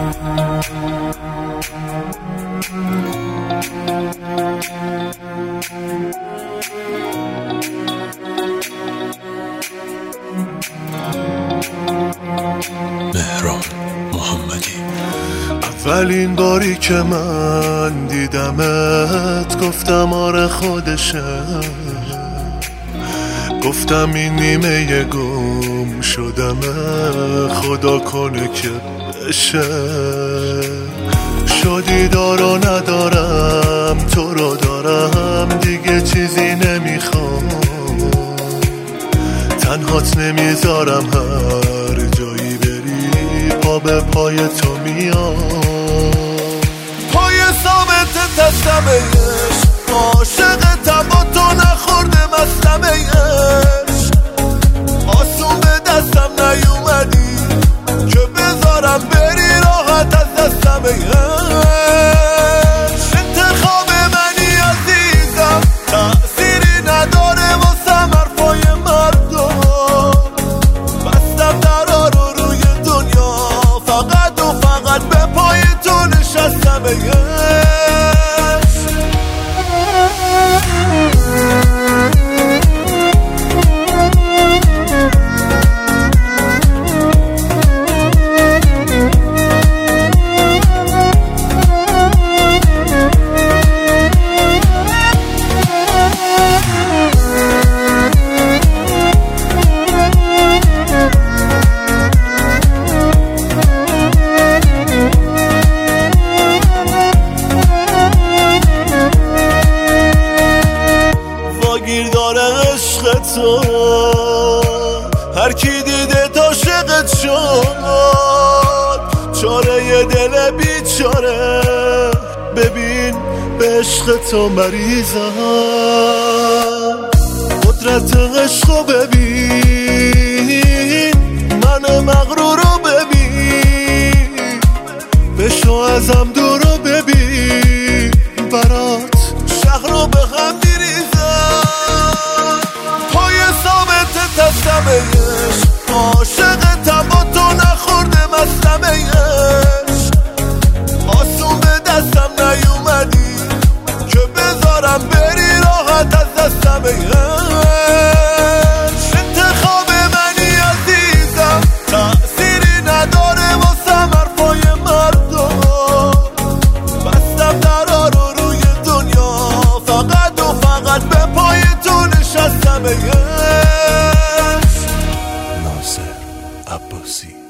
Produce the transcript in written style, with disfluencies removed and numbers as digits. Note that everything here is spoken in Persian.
مهران محمدی. اولین باری که من دیدمت گفتم آره خودشه، گفتم این نیمه گم شدمه، خدا کنه که بشه. شدی دارو ندارم، تو رو دارم، دیگه چیزی نمیخوام، تنهات نمیذارم، هر جایی بری پا به پای تو میام. پای ثابت تستمهش، عاشقتم با تو نخورده مستمهش، آسون به دستم نیومدی که بذارم بری راحت از دستمهش. انتخاب منی عزیزم، تأثیری نداره واسم حرفای مردم، بستم درا رو روی دنیا، فقط و فقط به پای تو نشستمهش. گیر داره عشق تو، هر کی دیده تا عاشقت شد، چاره یه دل بیچاره، ببین به عشق تو مریضم. قدرت عشقو ببین، من مغرور رو ببین، بشو ازم دور رو ببین، برات شهر رو به هم میریزم. تستمهش، عاشقتم با تو نخورده مستمهش، آسون به دستم نیومدی که بذارم بری راحت از دستمهش. انتخاب منی عزیزم، تأثیری نداره واسم حرفای مردم، بستم درا رو روی دنیا، فقط و فقط به پای تو نشستمهش. ناصر عباسی.